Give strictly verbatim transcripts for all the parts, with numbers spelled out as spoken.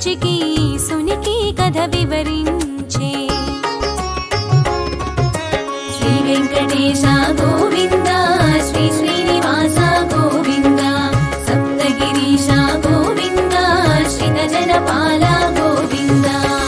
రుచికి సునికి కథ వివరించే శ్రీ వెంకటేశ గోవింద శ్రీ శ్రీనివాస గోవింద సప్తగిరీశ గోవింద శ్రీత జనపాల గోవింద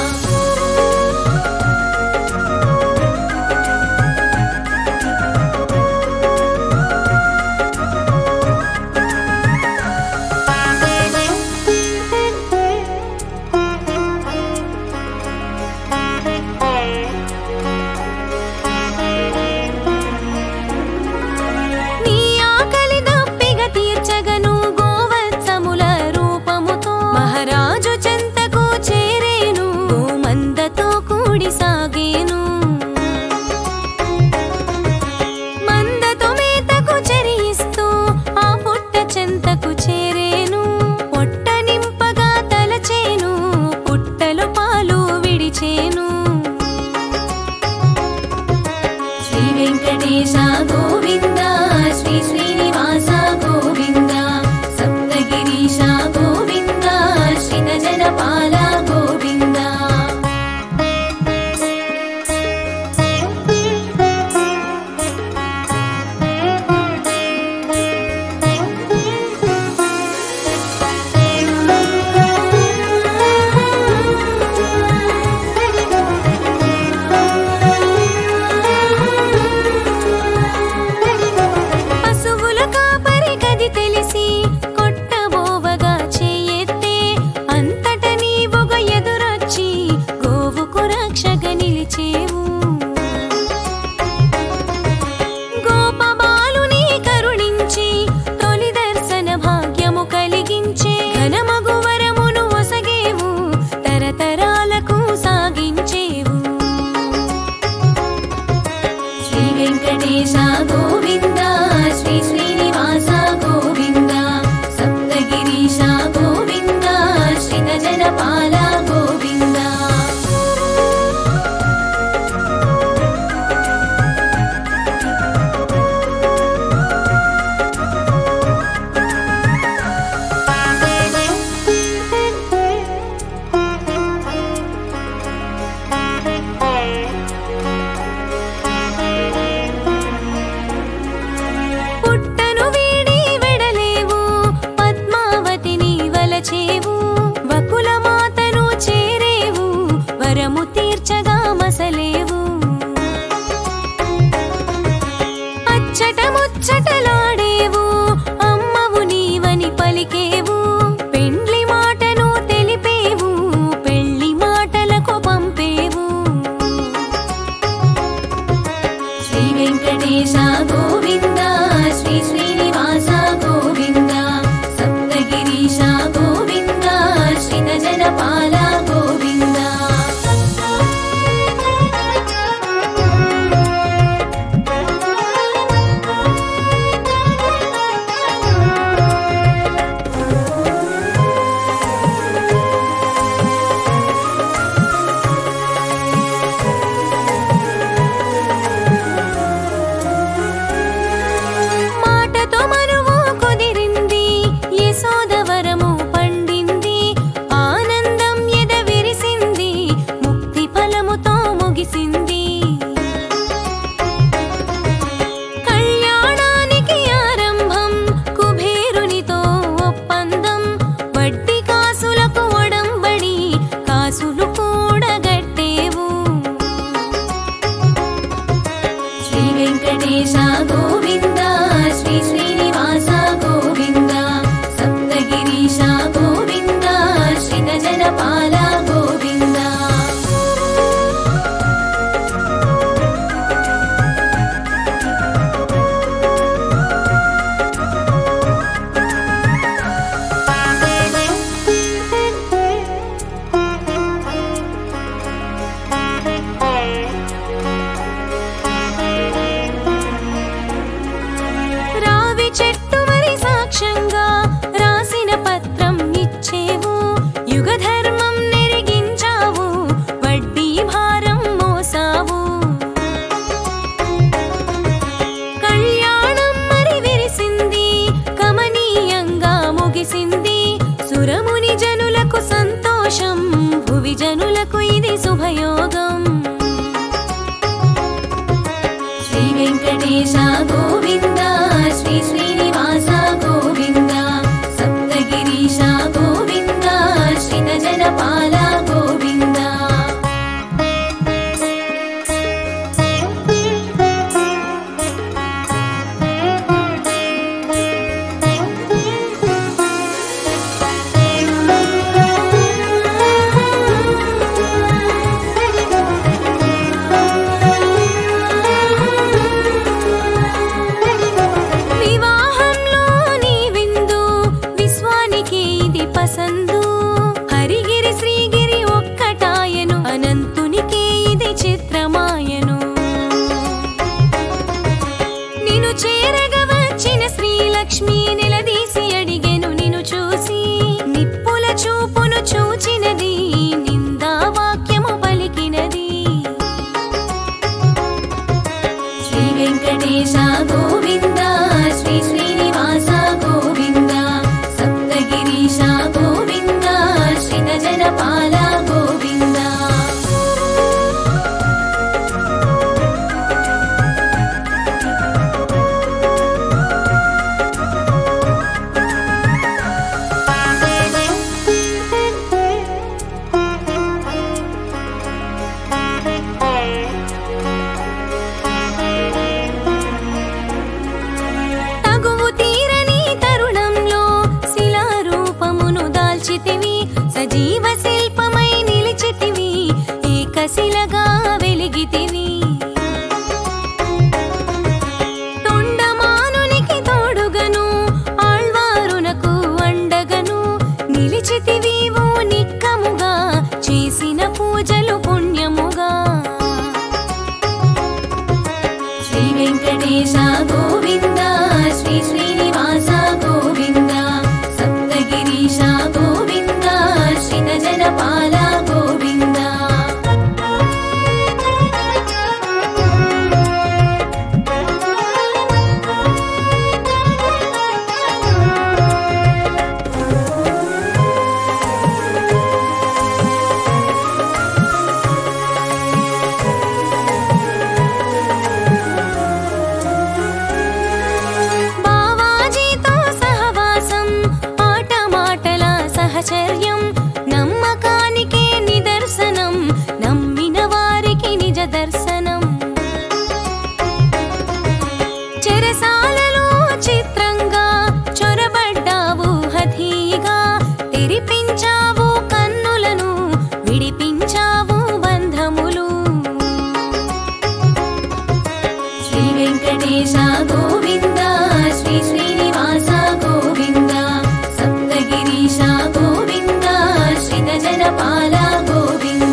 వెంకటేశ గోవింద శ్రీ శ్రీనివాస గోవింద సప్తగిరీశ గోవింద శ్రీత జనపాల గోవింద భువి జనులకు ఇది శుభయోగం. శ్రీ వెంకటేశ గోవింద శ్రీ శ్రీనివాస గోవింద సప్తగిరీశ గోవింద శ్రీత జనపాల గోవింద. పసందు హరిగిరి శ్రీగిరి ఒక్కటాయను అనంతునికి ఇది చిత్రమాయను. నిన్ను చేరగా వచ్చిన శ్రీలక్ష్మి నిలదీసి అడిగెను నిన్ను చూసి. నిప్పుల చూపును చూచినది నిందా వాక్యము పలికినది. శ్రీ వెంకటేశ గోవింద శ్రీ శ్రీనివాస గోవింద సప్తగిరీశ గోవింద శ్రీత జనపాల గోవింద. సజీవ శిల్పమై నిలిచితివి ఏకశిలగా వెలిగితివి. తొండమానునికి తోడుగను ఆళ్వారునకు అండగను నిలిచితివి ఓ నిక్కముగా చేసిన పూజలు పుణ్యముగా. శ్రీ వెంకటేశ గోవింద శ్రీ శ్రీనివాస గోవింద సప్తగిరీశ గోవింద శ్రీత జనపాల గోవింద. బావాజీతో సహవాసం ఆట మాటల సహచర్యం నమ్మకానికే నిదర్శనం నమ్మిన వారికి నిజ దర్శనం. చెరసాలలో చిత్రంగా చొరబడ్డావు హఠీగా తెరిపించావు కన్నులను విడిపించావు బంధములు. శ్రీ వెంకటేశ గోవింద శ్రీ శ్రీనివాస గోవింద సప్తగిరీశ గోవింద శ్రీత జనపాల గోవింద.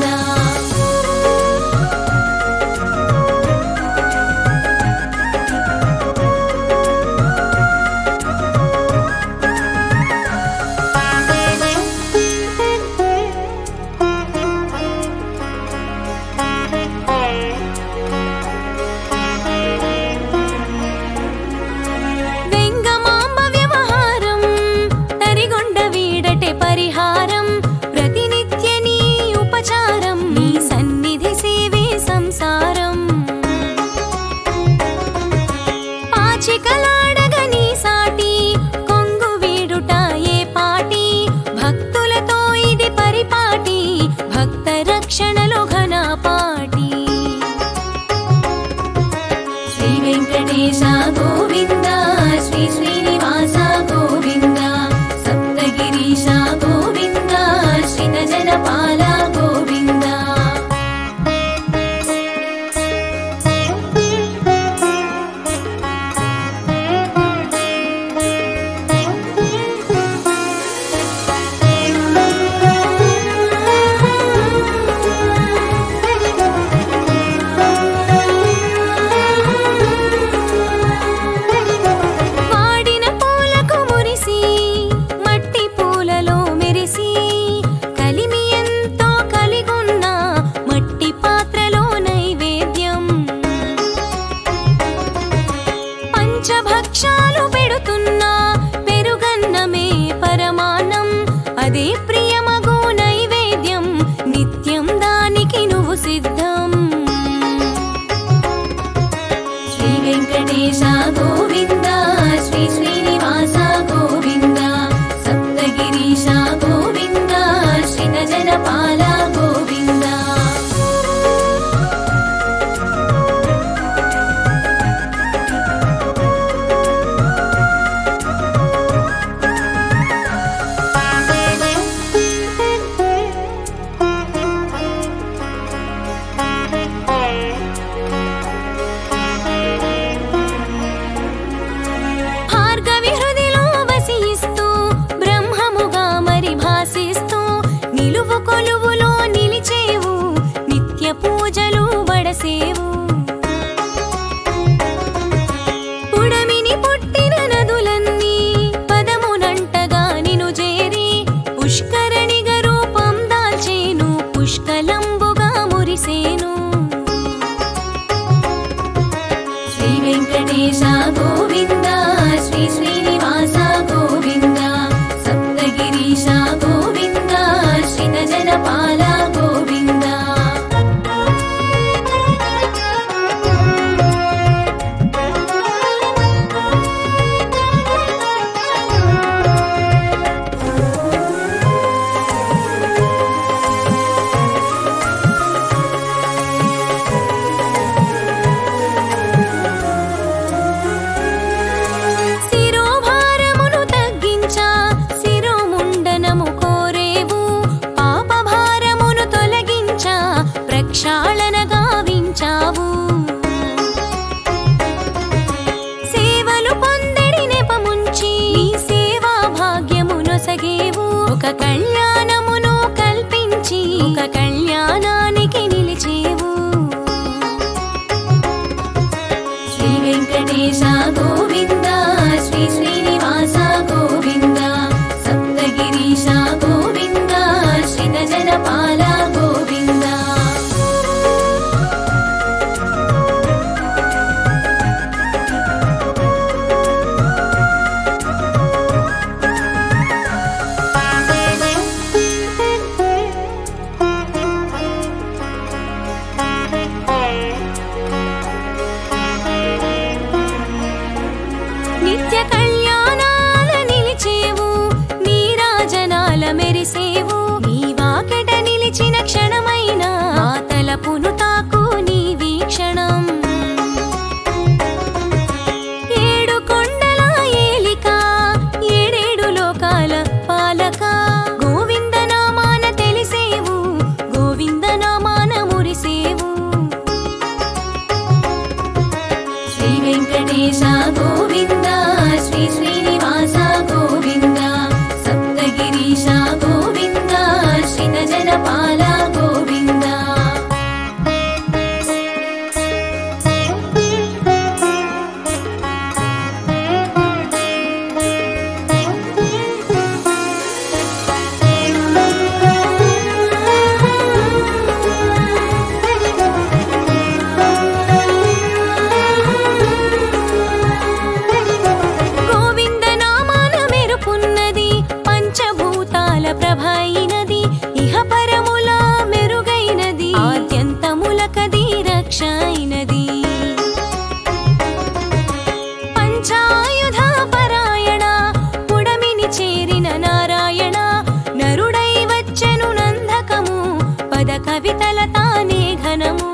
కవితల తానే ఘనము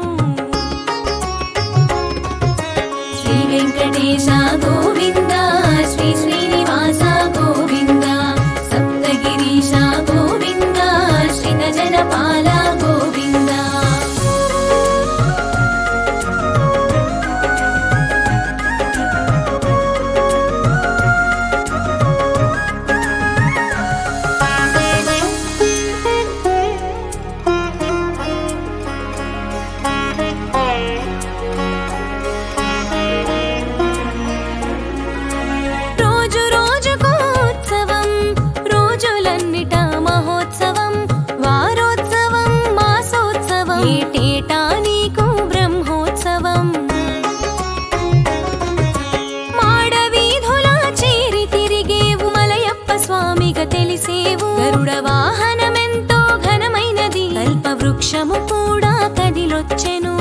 శ్రీ వెంకటేశ గోవింద శ్రీ శ్రీనివాస గోవింద సప్తగిరీశ గోవింద శ్రీత జనపాల గోవింద గరుడ వాహనమెంతో ఘనమైనది కల్పవృక్షము కూడా కదిలొచ్చెను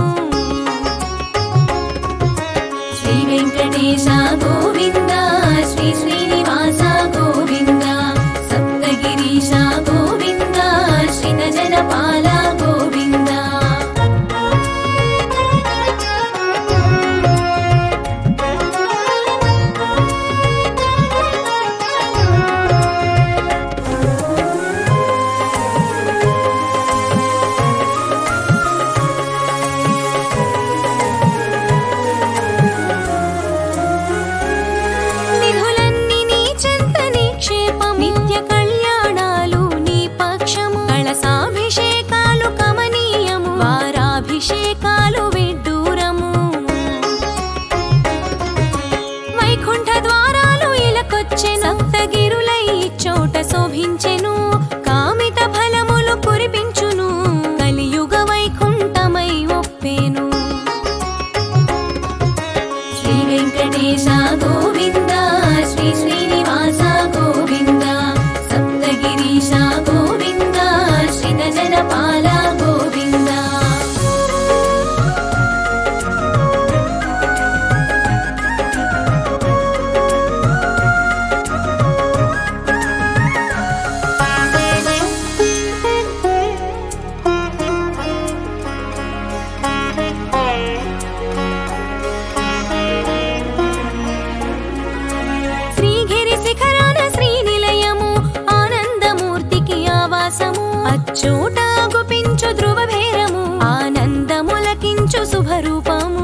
శ్రీ వెంకటేశ గోవింద శ్రీ శ్రీనివాస గోవింద సప్తగిరీశ గోవింద శ్రీత జనపాల గోవింద అభిషేకాలు విడ్డూరము వైకుంఠ ద్వారాలు ఇలకొచ్చె సప్తగిరులై చోట శోభించెను కామిత ఫలములు కురిపించును కలియుగ వైకుంఠమై ఒప్పేను శ్రీ వెంకటేశ గోవింద శ్రీ శ్రీనివాస గోవింద సప్తగిరీశ గోవింద శ్రీత జనపాల గోవింద అచ్చోట గుపించు ధ్రువ భేరము ఆనందములకించు శుభరూపము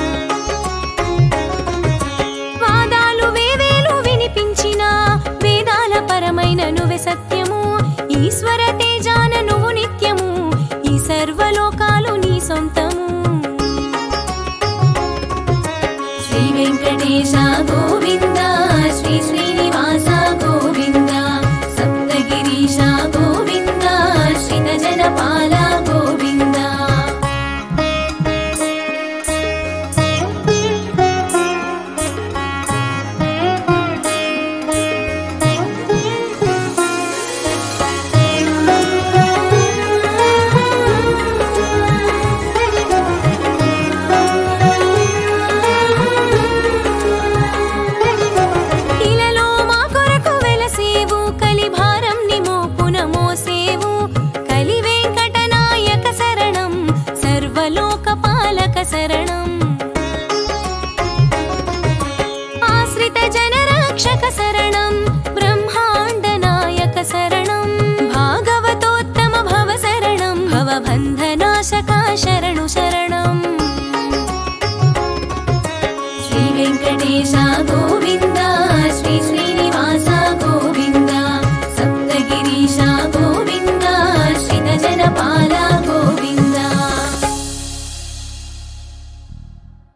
వాదాలు వేవేలు వినిపించిన వేదాల పరమైన నువ్వే సత్యము ఈశ్వర తేజాన నువ్వు నిత్యము ఈ సర్వలోకాలు నీ సొంతము శ్రీ వెంకటేశ గోవింద శ్రీ శ్రీనివాస గోవింద సప్తగిరీశ గోవింద శ్రీత జనపాల గోవింద శరణం ఆశ్రిత జనరక్షక శరణం బ్రహ్మాండ నాయక శరణం భాగవతోత్తమ భవ శరణం భవబంధనాశక శరణు శరణం శ్రీ వెంకటేశ గోవింద శ్రీ